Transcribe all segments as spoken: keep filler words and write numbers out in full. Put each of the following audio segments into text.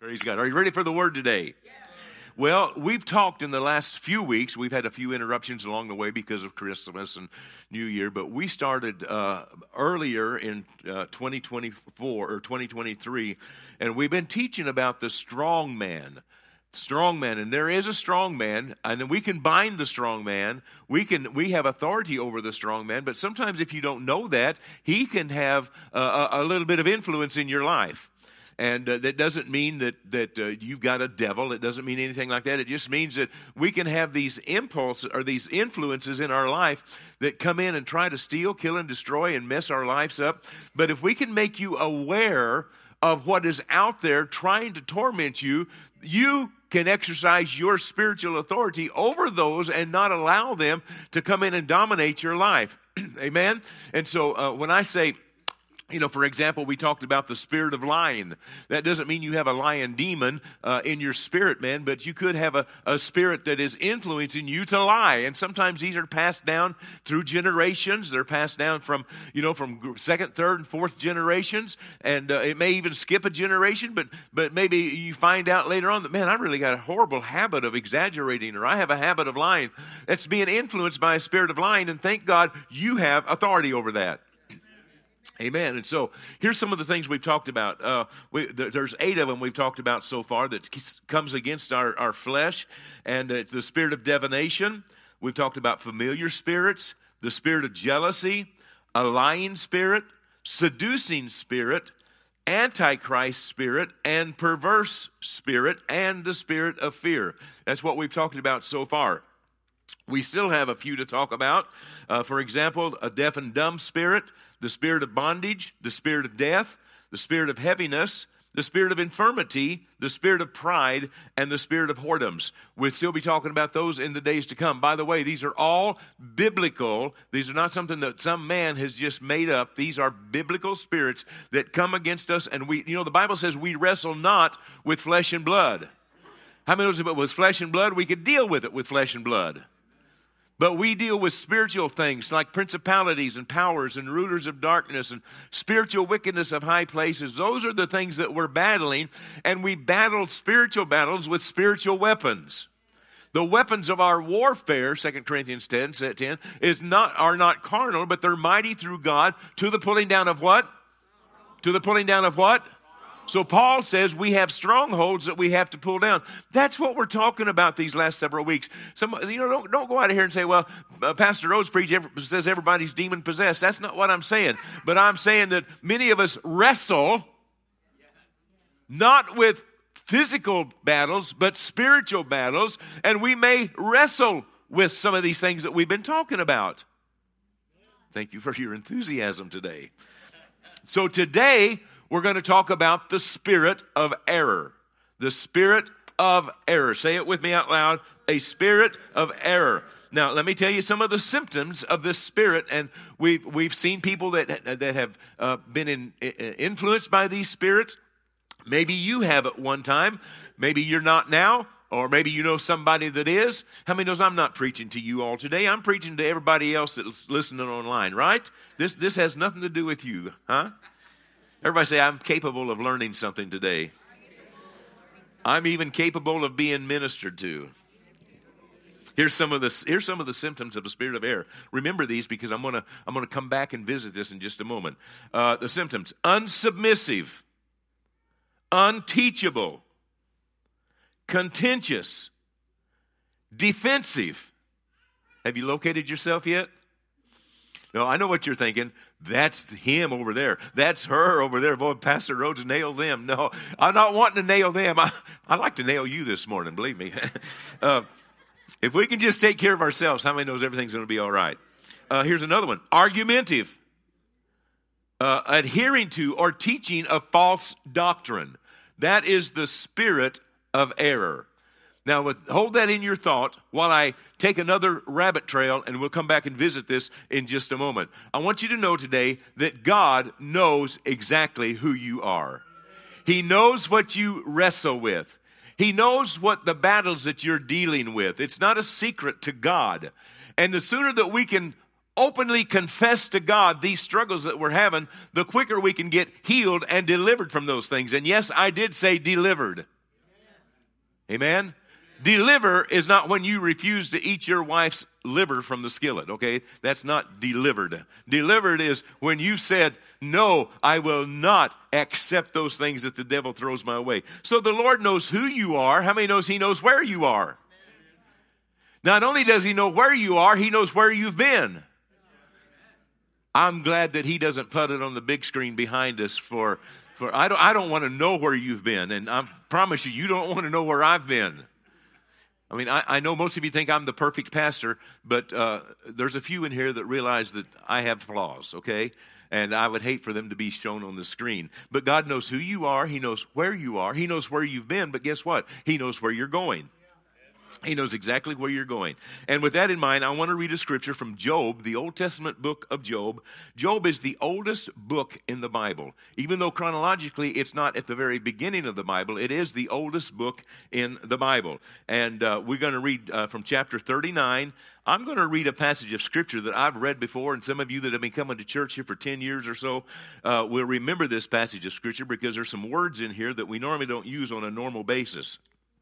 Praise God. Are you ready for the word today? Yeah. Well, we've talked in the last few weeks. We've had a few interruptions along the way because of Christmas and New Year, but we started uh, earlier in uh, twenty twenty-four or twenty twenty-three, and we've been teaching about the strong man. Strong man, and there is a strong man, and we can bind the strong man. We can we have authority over the strong man, but sometimes if you don't know that, he can have uh, a, a little bit of influence in your life. And uh, that doesn't mean that, that uh, you've got a devil. It doesn't mean anything like that. It just means that we can have these impulses or these influences in our life that come in and try to steal, kill, and destroy and mess our lives up. But if we can make you aware of what is out there trying to torment you, you can exercise your spiritual authority over those and not allow them to come in and dominate your life. Amen? And so uh, when I say... You know, for example, we talked about the spirit of lying. That doesn't mean you have a lying demon uh, in your spirit, man, but you could have a, a spirit that is influencing you to lie. And sometimes these are passed down through generations. They're passed down from, you know, from second, third, and fourth generations. And uh, it may even skip a generation, but but maybe you find out later on that, man, I really got a horrible habit of exaggerating, or I have a habit of lying. That's being influenced by a spirit of lying, and thank God you have authority over that. Amen. And so here's some of the things we've talked about. Uh, we, there's eight of them we've talked about so far that comes against our, our flesh. And uh, the spirit of divination. We've talked about familiar spirits, the spirit of jealousy, a lying spirit, seducing spirit, antichrist spirit, and perverse spirit, and the spirit of fear. That's what we've talked about so far. We still have a few to talk about. Uh, for example, a deaf and dumb spirit, the spirit of bondage, the spirit of death, the spirit of heaviness, the spirit of infirmity, the spirit of pride, and the spirit of whoredoms. We'll still be talking about those in the days to come. By the way, these are all biblical. These are not something that some man has just made up. These are biblical spirits that come against us. And we, you know, the Bible says we wrestle not with flesh and blood. How many knows if it was flesh and blood, we could deal with it with flesh and blood? But we deal with spiritual things like principalities and powers and rulers of darkness and spiritual wickedness of high places. Those are the things that we're battling, and we battle spiritual battles with spiritual weapons. The weapons of our warfare, Second Corinthians ten, ten, is not, are not carnal, but they're mighty through God to the pulling down of what? To the pulling down of what? So Paul says we have strongholds that we have to pull down. That's what we're talking about these last several weeks. Some, you know, don't, don't go out of here and say, well, uh, Pastor Rhodes preach every, says everybody's demon possessed. That's not what I'm saying. But I'm saying that many of us wrestle not with physical battles, but spiritual battles. And we may wrestle with some of these things that we've been talking about. Thank you for your enthusiasm today. So today, we're going to talk about the spirit of error. The spirit of error. Say it with me out loud. A spirit of error. Now, let me tell you some of the symptoms of this spirit. And we've, we've seen people that, that have uh, been in, influenced by these spirits. Maybe you have at one time. Maybe you're not now. Or maybe you know somebody that is. How many knows I'm not preaching to you all today? I'm preaching to everybody else that's listening online, right? This, this has nothing to do with you, huh? Everybody say, I'm capable of learning something today. I'm even capable of being ministered to. Here's some of the here's some of the symptoms of the spirit of error. Remember these because I'm gonna I'm gonna come back and visit this in just a moment. Uh, the symptoms: unsubmissive, unteachable, contentious, defensive. Have you located yourself yet? No, I know what you're thinking. That's him over there. That's her over there. Boy, Pastor Rhodes nailed them. No, I'm not wanting to nail them. I, I'd like to nail you this morning, believe me. uh, if we can just take care of ourselves, how many knows everything's going to be all right? Uh, here's another one. Argumentative. Uh, adhering to or teaching a false doctrine. That is the spirit of error. Now, with, hold that in your thought while I take another rabbit trail, and we'll come back and visit this in just a moment. I want you to know today that God knows exactly who you are. He knows what you wrestle with. He knows what the battles that you're dealing with. It's not a secret to God. And the sooner that we can openly confess to God these struggles that we're having, the quicker we can get healed and delivered from those things. And yes, I did say delivered. Amen? Deliver is not when you refuse to eat your wife's liver from the skillet, okay? That's not delivered. Delivered is when you said, no, I will not accept those things that the devil throws my way. So the Lord knows who you are. How many knows he knows where you are? Not only does he know where you are, he knows where you've been. I'm glad that he doesn't put it on the big screen behind us for, for I don't, I don't want to know where you've been. And I promise you, you don't want to know where I've been. I mean, I, I know most of you think I'm the perfect pastor, but uh, there's a few in here that realize that I have flaws, okay? And I would hate for them to be shown on the screen. But God knows who you are. He knows where you are. He knows where you've been. But guess what? He knows where you're going. He knows exactly where you're going. And with that in mind, I want to read a scripture from Job, the Old Testament book of Job. Job is the oldest book in the Bible. Even though chronologically it's not at the very beginning of the Bible, it is the oldest book in the Bible. And uh, we're going to read uh, from chapter thirty-nine. I'm going to read a passage of scripture that I've read before, and some of you that have been coming to church here for ten years or so uh, will remember this passage of scripture because there's some words in here that we normally don't use on a normal basis.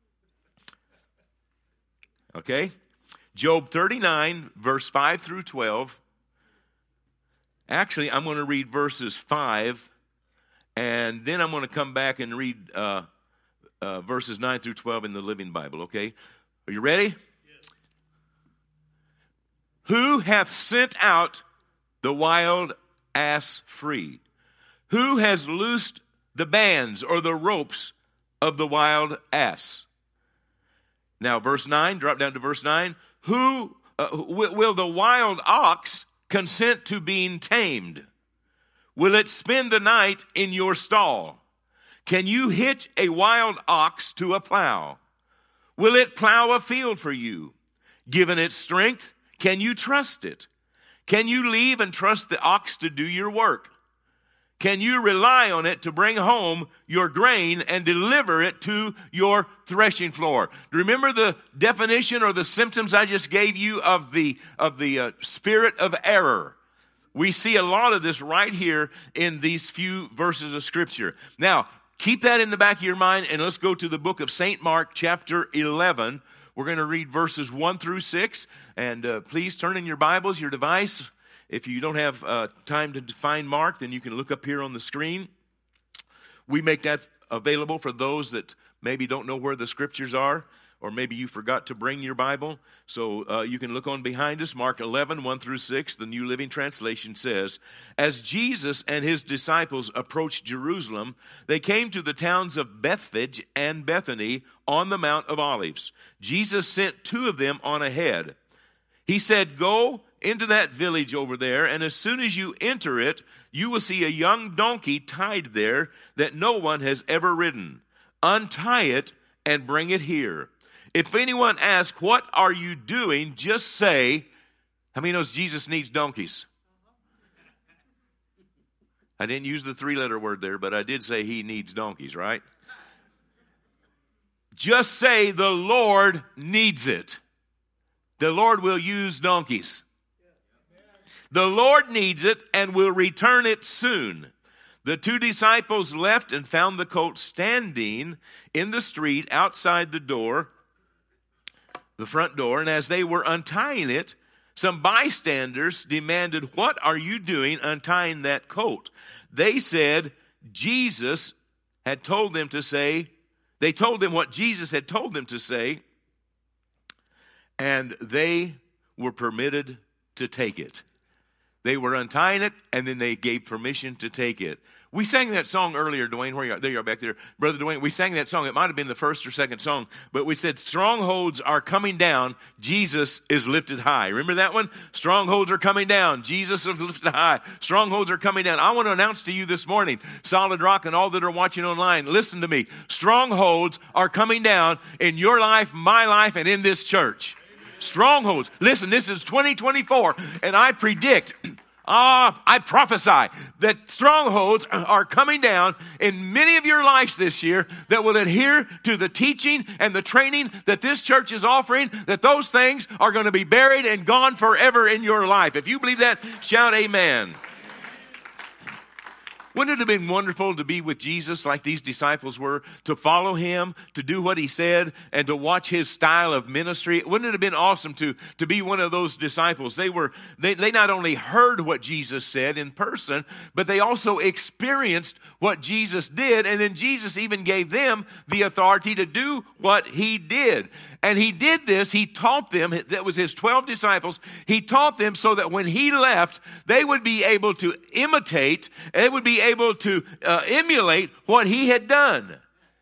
Okay? Job thirty-nine, verse five through twelve. Actually, I'm going to read verses five, and then I'm going to come back and read uh, uh, verses nine through twelve in the Living Bible, okay? Are you ready? Yes. Who hath sent out the wild ass free? Who has loosed the bands or the ropes of the wild ass? Now, verse nine, drop down to verse nine. Who uh, will, will the wild ox consent to being tamed? Will it spend the night in your stall? Can you hitch a wild ox to a plow? Will it plow a field for you? Given its strength, can you trust it? Can you leave and trust the ox to do your work? Can you rely on it to bring home your grain and deliver it to your threshing floor? Remember the definition or the symptoms I just gave you of the, of the uh, spirit of error. We see a lot of this right here in these few verses of Scripture. Now, keep that in the back of your mind, and let's go to the book of Saint Mark, chapter eleven. We're going to read verses one through six, and uh, please turn in your Bibles, your device. If you don't have uh, time to find Mark, then you can look up here on the screen. We make that available for those that maybe don't know where the scriptures are, or maybe you forgot to bring your Bible. So uh, you can look on behind us, Mark eleven, one through six. The New Living Translation says, as Jesus and his disciples approached Jerusalem, they came to the towns of Bethphage and Bethany on the Mount of Olives. Jesus sent two of them on ahead. He said, go into that village over there, and as soon as you enter it, you will see a young donkey tied there that no one has ever ridden. Untie it and bring it here. If anyone asks, what are you doing? Just say, how many knows Jesus needs donkeys? I didn't use the three-letter word there, but I did say he needs donkeys, right? Just say the Lord needs it. The Lord will use donkeys. The Lord needs it and will return it soon. The two disciples left and found the colt standing in the street outside the door, the front door. And as they were untying it, some bystanders demanded, what are you doing untying that colt? They said, Jesus had told them to say, they told them what Jesus had told them to say, and they were permitted to take it. They were untying it, and then they gave permission to take it. We sang that song earlier, Dwayne. Where you are? There you are back there. Brother Dwayne, we sang that song. It might have been the first or second song, but we said, strongholds are coming down. Jesus is lifted high. Remember that one? Strongholds are coming down. Jesus is lifted high. Strongholds are coming down. I want to announce to you this morning, Solid Rock and all that are watching online, listen to me. Strongholds are coming down in your life, my life, and in this church. Strongholds. Listen, this is twenty twenty-four, and I predict Ah, I prophesy that strongholds are coming down in many of your lives this year that will adhere to the teaching and the training that this church is offering, that those things are going to be buried and gone forever in your life. If you believe that, shout amen. Wouldn't it have been wonderful to be with Jesus like these disciples were, to follow him, to do what he said, and to watch his style of ministry? Wouldn't it have been awesome to, to be one of those disciples? They were they, they not only heard what Jesus said in person, but they also experienced what Jesus did, and then Jesus even gave them the authority to do what he did. And he did this, he taught them, that was his twelve disciples, he taught them so that when he left, they would be able to imitate, they would be able to uh, emulate what he had done.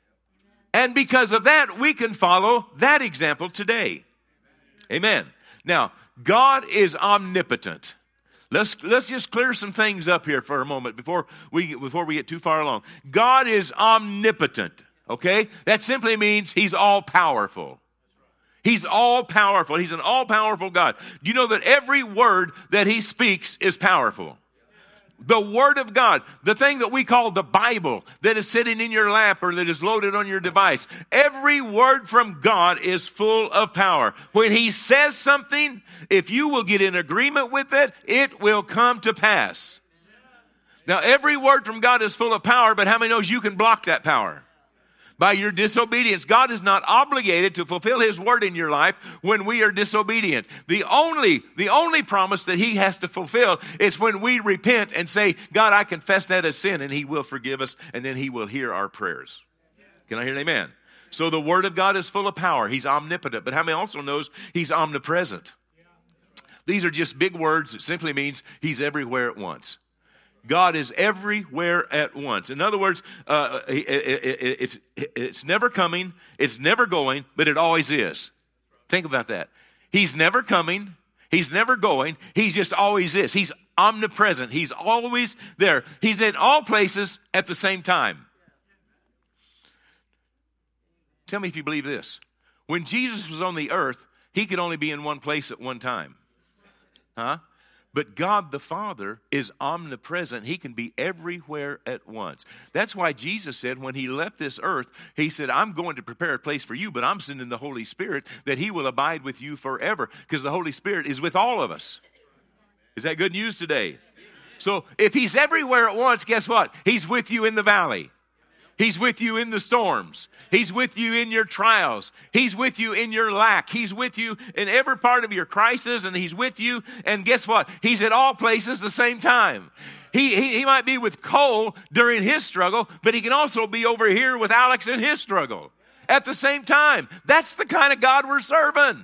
And because of that, we can follow that example today. Amen. Now, God is omnipotent. Let's let's just clear some things up here for a moment before we before we get too far along. God is omnipotent. Okay? That simply means he's all powerful. He's all powerful. He's an all powerful God. Do you know that every word that he speaks is powerful? The Word of God, the thing that we call the Bible that is sitting in your lap or that is loaded on your device, every word from God is full of power. When he says something, if you will get in agreement with it, it will come to pass. Now, every word from God is full of power, but how many knows you can block that power? By your disobedience. God is not obligated to fulfill his word in your life when we are disobedient. The only, the only promise that he has to fulfill is when we repent and say, God, I confess that as sin, and he will forgive us, and then he will hear our prayers. Can I hear an amen? So the word of God is full of power. He's omnipotent, but how many also knows he's omnipresent? These are just big words. It simply means he's everywhere at once. God is everywhere at once. In other words, uh, it, it, it, it's, it's never coming, it's never going, but it always is. Think about that. He's never coming, he's never going, he's just always is. He's omnipresent. He's always there. He's in all places at the same time. Tell me if you believe this. When Jesus was on the earth, he could only be in one place at one time. Huh? But God the Father is omnipresent. He can be everywhere at once. That's why Jesus said when he left this earth, he said, I'm going to prepare a place for you, but I'm sending the Holy Spirit that he will abide with you forever, because the Holy Spirit is with all of us. Is that good news today? So if he's everywhere at once, guess what? He's with you in the valley. He's with you in the storms. He's with you in your trials. He's with you in your lack. He's with you in every part of your crisis, and he's with you. And guess what? He's at all places at the same time. He, he, he might be with Cole during his struggle, but he can also be over here with Alex in his struggle at the same time. That's the kind of God we're serving.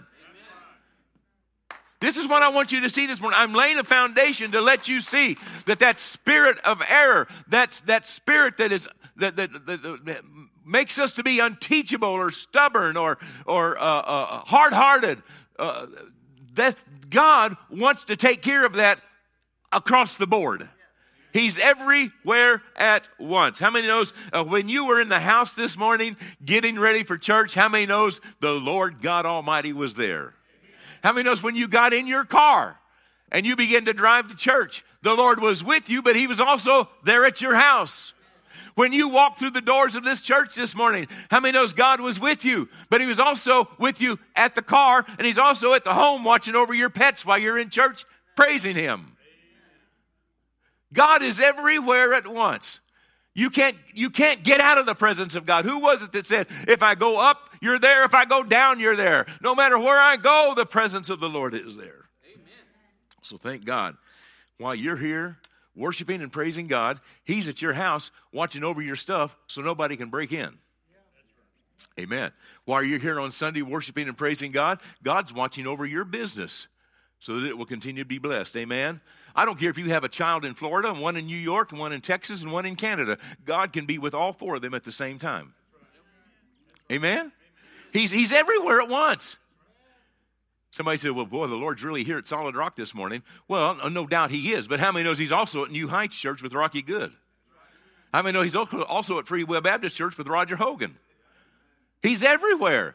This is what I want you to see this morning. I'm laying a foundation to let you see that that spirit of error, that, that spirit that is That, that, that, that makes us to be unteachable or stubborn or or uh, uh, hard-hearted. Uh, that God wants to take care of that across the board. He's everywhere at once. How many knows uh, when you were in the house this morning getting ready for church, how many knows the Lord God Almighty was there? How many knows when you got in your car and you began to drive to church, the Lord was with you, but he was also there at your house? When you walked through the doors of this church this morning, how many knows God was with you? But he was also with you at the car, and he's also at the home watching over your pets while you're in church praising him. God is everywhere at once. You can't, you can't get out of the presence of God. Who was it that said, if I go up, you're there. If I go down, you're there. No matter where I go, the presence of the Lord is there. Amen. So thank God. While you're here, worshiping and praising God, he's at your house watching over your stuff so nobody can break in. Amen. While you're here on Sunday worshiping and praising God, God's watching over your business so that it will continue to be blessed. Amen. I don't care if you have a child in Florida and one in New York and one in Texas and one in Canada. God can be with all four of them at the same time. Amen. He's, he's everywhere at once. Somebody said, well, boy, the Lord's really here at Solid Rock this morning. Well, no doubt he is. But how many knows he's also at New Heights Church with Rocky Good? How many know he's also at Free Will Baptist Church with Roger Hogan? He's everywhere.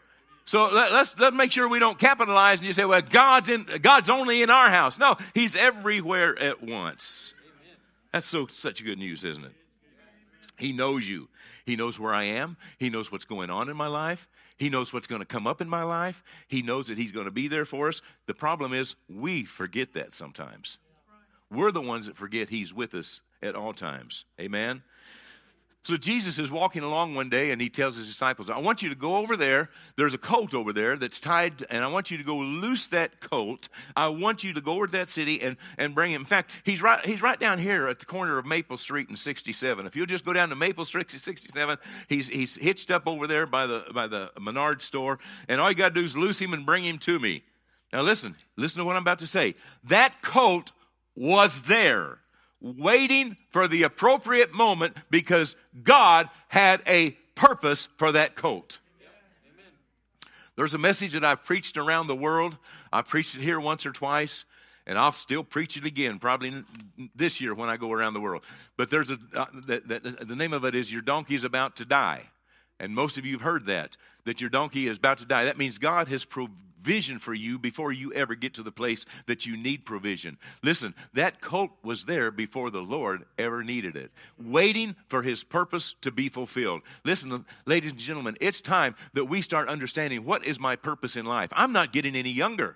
So let, let's, let's make sure we don't capitalize and you say, well, God's, in, God's only in our house. No, he's everywhere at once. Amen. That's so such good news, isn't it? He knows you. He knows where I am. He knows what's going on in my life. He knows what's going to come up in my life. He knows that he's going to be there for us. The problem is we forget that sometimes. We're the ones that forget he's with us at all times. Amen? So Jesus is walking along one day, and he tells his disciples, I want you to go over there. There's a colt over there that's tied, and I want you to go loose that colt. I want you to go over to that city and, and bring him. In fact, he's right, he's right down here at the corner of Maple Street and sixty-seven. If you'll just go down to Maple Street and sixty-seven, he's, he's hitched up over there by the, by the Menard store, and all you got to do is loose him and bring him to me. Now listen, listen to what I'm about to say. That colt was there, waiting for the appropriate moment because God had a purpose for that colt. Amen. There's a message that I've preached around the world. I've preached it here once or twice, and I'll still preach it again, probably this year when I go around the world. But there's a uh, the, the, the name of it is Your Donkey's About to Die. And most of you have heard that, that your donkey is about to die. That means God has provision for you before you ever get to the place that you need provision. Listen, that colt was there before the Lord ever needed it, waiting for his purpose to be fulfilled. Listen, ladies and gentlemen, it's time that we start understanding what is my purpose in life. I'm not getting any younger,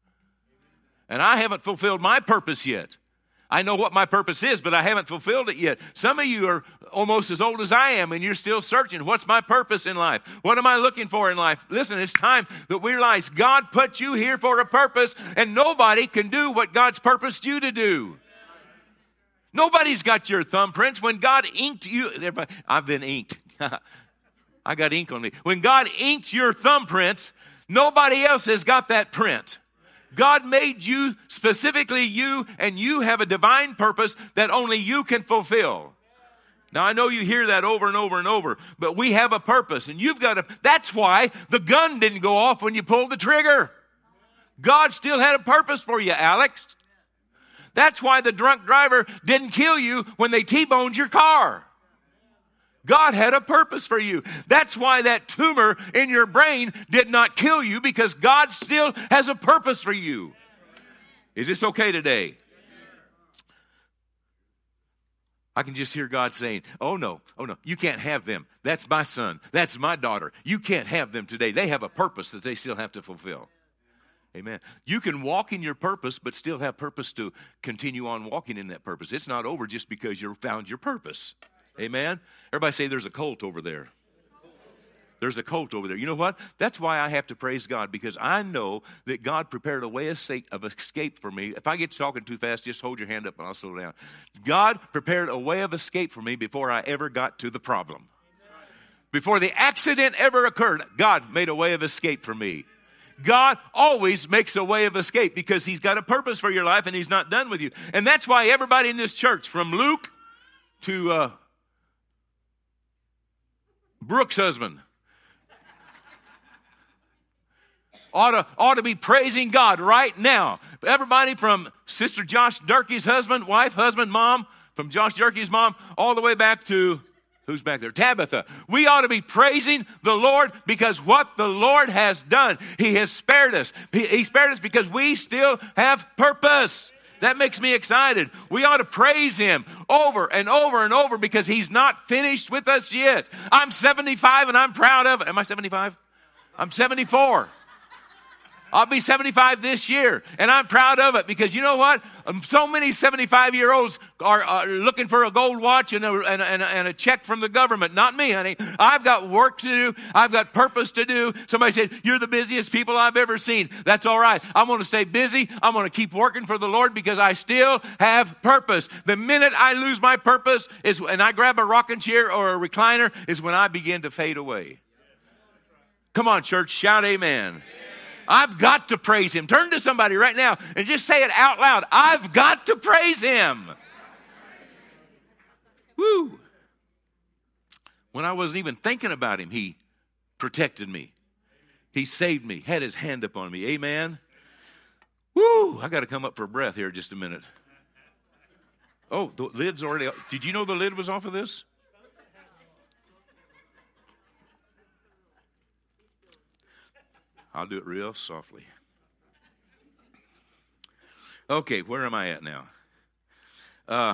and I haven't fulfilled my purpose yet. I know what my purpose is, but I haven't fulfilled it yet. Some of you are almost as old as I am, and you're still searching. What's my purpose in life? What am I looking for in life? Listen, it's time that we realize God put you here for a purpose, and nobody can do what God's purposed you to do. Nobody's got your thumbprints. When God inked you, everybody, I've been inked. I got ink on me. When God inked your thumbprints, nobody else has got that print. God made you, specifically you, and you have a divine purpose that only you can fulfill. Now, I know you hear that over and over and over, but we have a purpose, and you've got to, that's why the gun didn't go off when you pulled the trigger. God still had a purpose for you, Alex. That's why the drunk driver didn't kill you when they T-boned your car. God had a purpose for you. That's why that tumor in your brain did not kill you, because God still has a purpose for you. Is this okay today? I can just hear God saying, oh no, oh no, you can't have them. That's my son. That's my daughter. You can't have them today. They have a purpose that they still have to fulfill. Amen. You can walk in your purpose, but still have purpose to continue on walking in that purpose. It's not over just because you found your purpose. Amen. Everybody say there's a colt over there. There's a colt over there. You know what? That's why I have to praise God, because I know that God prepared a way of escape for me. If I get talking too fast, just hold your hand up and I'll slow down. God prepared a way of escape for me before I ever got to the problem. Before the accident ever occurred, God made a way of escape for me. God always makes a way of escape because he's got a purpose for your life and he's not done with you. And that's why everybody in this church, from Luke to uh, Brooke's husband, ought to, ought to be praising God right now. Everybody from Sister Josh Durkee's husband, wife, husband, mom, from Josh Durkee's mom, all the way back to, who's back there? Tabitha. We ought to be praising the Lord because what the Lord has done, he has spared us. He, he spared us because we still have purpose. That makes me excited. We ought to praise him over and over and over because he's not finished with us yet. I'm seventy-five and I'm proud of it. Am I seventy-five? I'm seventy-four. I'll be seventy-five this year, and I'm proud of it because you know what? Um, so many seventy-five-year-olds are uh, looking for a gold watch and a, and, a, and a check from the government. Not me, honey. I've got work to do. I've got purpose to do. Somebody said, you're the busiest people I've ever seen. That's all right. I'm going to stay busy. I'm going to keep working for the Lord because I still have purpose. The minute I lose my purpose is, and I grab a rocking chair or a recliner, is when I begin to fade away. Come on, church. Shout amen. I've got to praise him. Turn to somebody right now and just say it out loud. I've got to praise him. Woo. When I wasn't even thinking about him, he protected me. He saved me, had his hand up on me. Amen. Woo. I got to come up for breath here just a minute. Oh, the lid's already, did you know the lid was off of this? I'll do it real softly. Okay, where am I at now? Uh,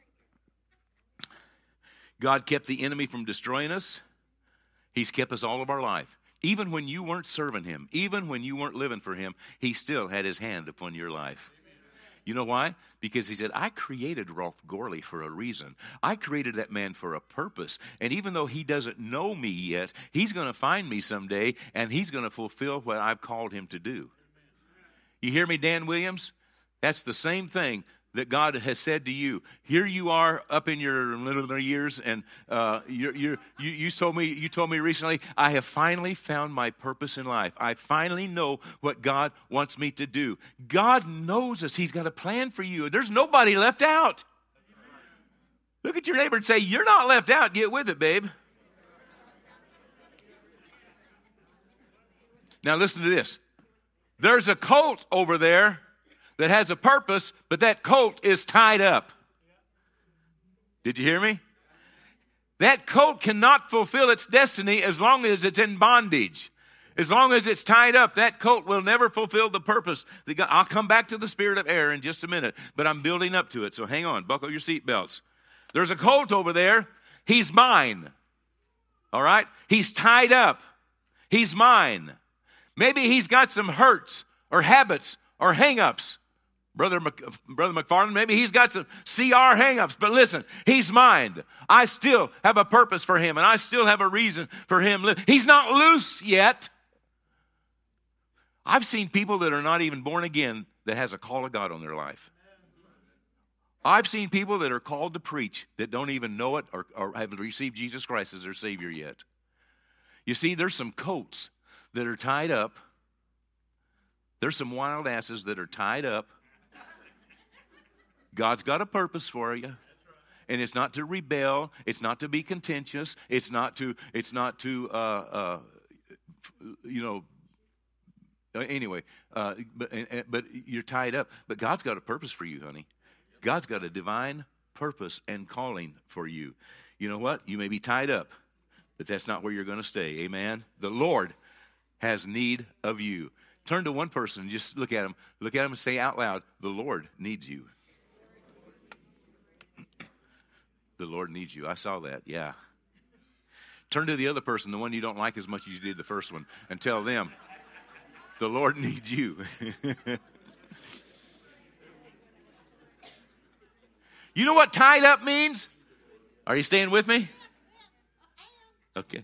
God kept the enemy from destroying us. He's kept us all of our life. Even when you weren't serving him, even when you weren't living for him, he still had his hand upon your life. You know why? Because he said, I created Rolf Gorley for a reason. I created that man for a purpose. And even though he doesn't know me yet, he's going to find me someday, and he's going to fulfill what I've called him to do. You hear me, Dan Williams? That's the same thing that God has said to you. Here you are up in your little years, and uh, you're, you're, you you told me you told me recently, I have finally found my purpose in life. I finally know what God wants me to do. God knows us. He's got a plan for you. There's nobody left out. Look at your neighbor and say, you're not left out. Get with it, babe. Now listen to this. There's a colt over there that has a purpose, but that colt is tied up. Did you hear me? That colt cannot fulfill its destiny as long as it's in bondage. As long as it's tied up, that colt will never fulfill the purpose. I'll come back to the spirit of error in just a minute, but I'm building up to it, so hang on. Buckle your seatbelts. There's a colt over there. He's mine. All right? He's tied up. He's mine. Maybe he's got some hurts or habits or hang-ups. Brother, Mc, Brother McFarland, maybe he's got some C R hang-ups, but listen, he's mine. I still have a purpose for him, and I still have a reason for him. He's not loose yet. I've seen people that are not even born again that has a call of God on their life. I've seen people that are called to preach that don't even know it or, or have received Jesus Christ as their Savior yet. You see, there's some coats that are tied up. There's some wild asses that are tied up. God's got a purpose for you. And it's not to rebel. It's not to be contentious. It's not to, it's not to, uh, uh, you know, anyway, uh, but, but you're tied up. But God's got a purpose for you, honey. God's got a divine purpose and calling for you. You know what? You may be tied up, but that's not where you're going to stay. Amen? The Lord has need of you. Turn to one person and just look at him. Look at him and say out loud, the Lord needs you. The Lord needs you. I saw that, yeah. Turn to the other person, the one you don't like as much as you did the first one, and tell them, the Lord needs you. You know what tied up means? Are you staying with me? Okay.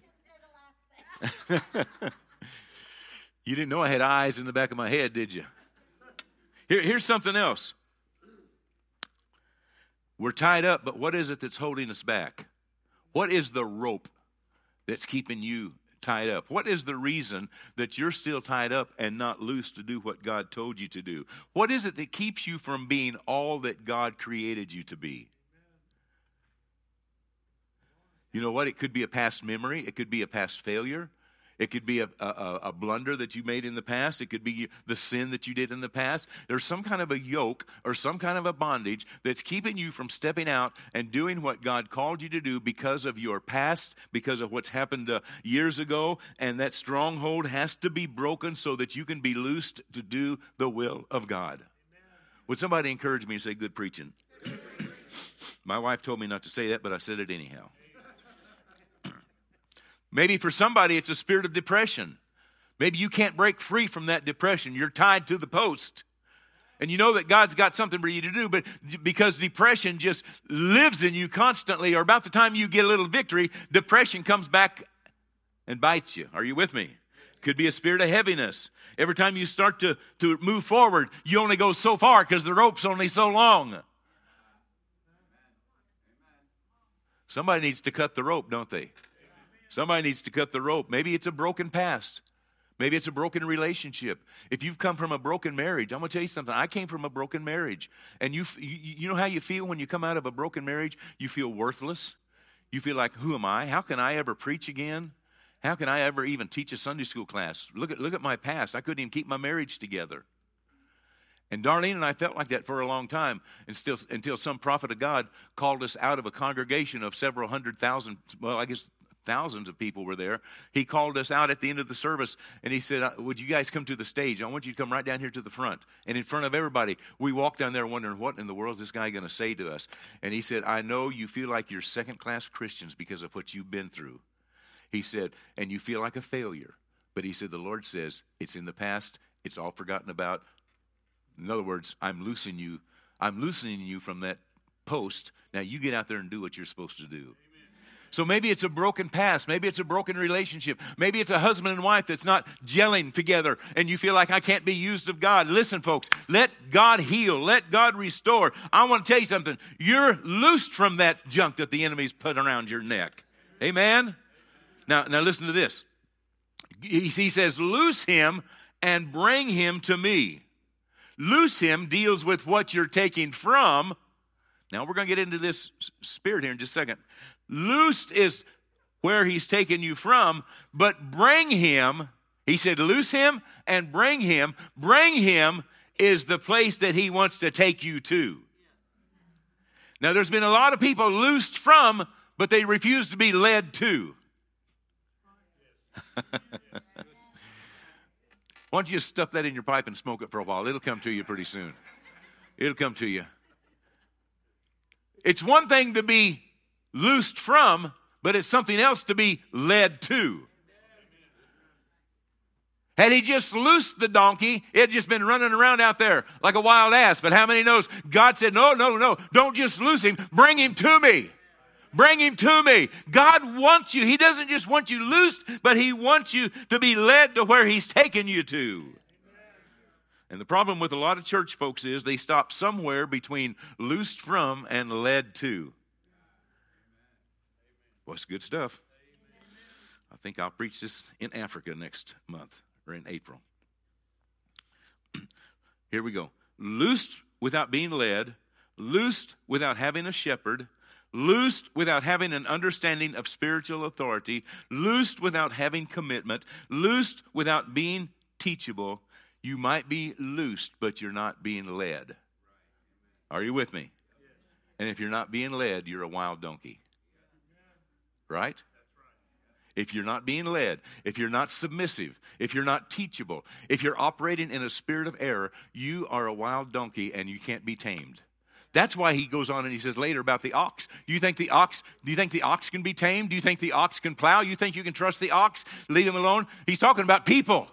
You didn't know I had eyes in the back of my head, did you? Here, here's something else. We're tied up, but what is it that's holding us back? What is the rope that's keeping you tied up? What is the reason that you're still tied up and not loose to do what God told you to do? What is it that keeps you from being all that God created you to be? You know what? It could be a past memory. It could be a past failure. It could be a, a, a blunder that you made in the past. It could be the sin that you did in the past. There's some kind of a yoke or some kind of a bondage that's keeping you from stepping out and doing what God called you to do because of your past, because of what's happened uh, years ago. And that stronghold has to be broken so that you can be loosed to do the will of God. Amen. Would somebody encourage me and say, good preaching? My wife told me not to say that, but I said it anyhow. Maybe for somebody it's a spirit of depression. Maybe you can't break free from that depression. You're tied to the post. And you know that God's got something for you to do, but because depression just lives in you constantly, or about the time you get a little victory, depression comes back and bites you. Are you with me? Could be a spirit of heaviness. Every time you start to, to move forward, you only go so far because the rope's only so long. Somebody needs to cut the rope, don't they? Somebody needs to cut the rope. Maybe it's a broken past. Maybe it's a broken relationship. If you've come from a broken marriage, I'm going to tell you something. I came from a broken marriage. And you, you you know how you feel when you come out of a broken marriage? You feel worthless. You feel like, who am I? How can I ever preach again? How can I ever even teach a Sunday school class? Look at, look at my past. I couldn't even keep my marriage together. And Darlene and I felt like that for a long time until, until some prophet of God called us out of a congregation of several hundred thousand, well, I guess thousands of people were there. He called us out at the end of the service, and he said, would you guys come to the stage? I want you to come right down here to the front. And in front of everybody, we walked down there wondering, what in the world is this guy going to say to us? And he said, I know you feel like you're second-class Christians because of what you've been through. He said, and you feel like a failure. But he said, the Lord says, it's in the past. It's all forgotten about. In other words, I'm loosening you. I'm loosening you from that post. Now you get out there and do what you're supposed to do. So maybe it's a broken past. Maybe it's a broken relationship. Maybe it's a husband and wife that's not gelling together and you feel like I can't be used of God. Listen, folks, let God heal. Let God restore. I want to tell you something. You're loosed from that junk that the enemy's put around your neck. Amen? Now, now listen to this. He, he says, loose him and bring him to me. Loose him deals with what you're taking from. Now, we're going to get into this spirit here in just a second. Loosed is where he's taken you from, but bring him, he said, loose him and bring him. Bring him is the place that he wants to take you to. Now, there's been a lot of people loosed from, but they refuse to be led to. Why don't you just stuff that in your pipe and smoke it for a while? It'll come to you pretty soon. It'll come to you. It's one thing to be loosed from, but it's something else to be led to. Had he just loosed the donkey, it had just been running around out there like a wild ass. But how many knows God said, no, no, no, don't just loose him. Bring him to me. Bring him to me. God wants you. He doesn't just want you loosed, but he wants you to be led to where he's taken you to. And the problem with a lot of church folks is they stop somewhere between loosed from and led to. Well, it's good stuff. I think I'll preach this in Africa next month or in April. Here we go. Loosed without being led, loosed without having a shepherd, loosed without having an understanding of spiritual authority, loosed without having commitment, loosed without being teachable. You might be loosed, but you're not being led. Are you with me? And if you're not being led, you're a wild donkey. Right? If you're not being led, if you're not submissive, if you're not teachable, if you're operating in a spirit of error, you are a wild donkey and you can't be tamed. That's why he goes on and he says later about the ox. Do you think the ox, do you think the ox can be tamed? Do you think the ox can plow? You think you can trust the ox? Leave him alone? He's talking about people.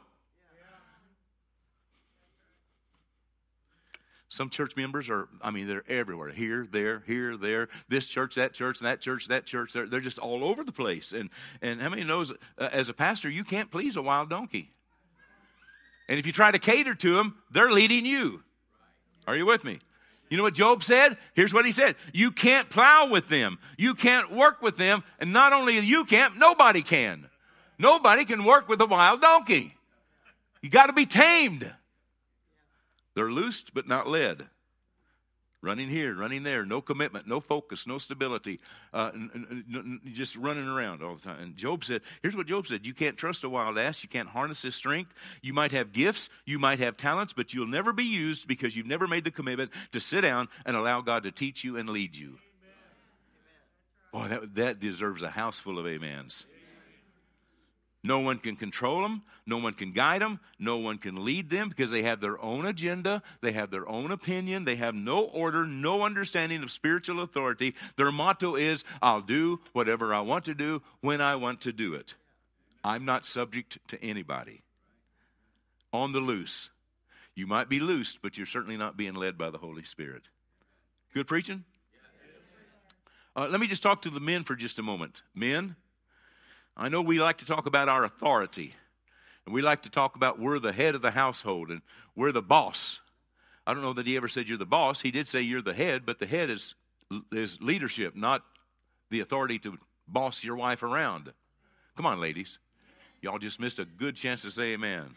Some church members are, I mean, they're everywhere. Here, there, here, there. This church, that church, that church, that church. They're, they're just all over the place. And, and how many knows, uh, as a pastor, you can't please a wild donkey. And if you try to cater to them, they're leading you. Are you with me? You know what Job said? Here's what he said. You can't plow with them. You can't work with them. And not only you can't, nobody can. Nobody can work with a wild donkey. You got to be tamed. They're loosed but not led. Running here, running there, no commitment, no focus, no stability, uh, n- n- n- just running around all the time. And Job said, here's what Job said, you can't trust a wild ass, you can't harness his strength. You might have gifts, you might have talents, but you'll never be used because you've never made the commitment to sit down and allow God to teach you and lead you. Boy, that, that deserves a house full of amens. No one can control them. No one can guide them. No one can lead them because they have their own agenda. They have their own opinion. They have no order, no understanding of spiritual authority. Their motto is, I'll do whatever I want to do when I want to do it. I'm not subject to anybody. On the loose. You might be loosed, but you're certainly not being led by the Holy Spirit. Good preaching? Uh, let me just talk to the men for just a moment. Men, I know we like to talk about our authority, and we like to talk about we're the head of the household, and we're the boss. I don't know that he ever said you're the boss. He did say you're the head, but the head is, is leadership, not the authority to boss your wife around. Come on, ladies. Y'all just missed a good chance to say amen.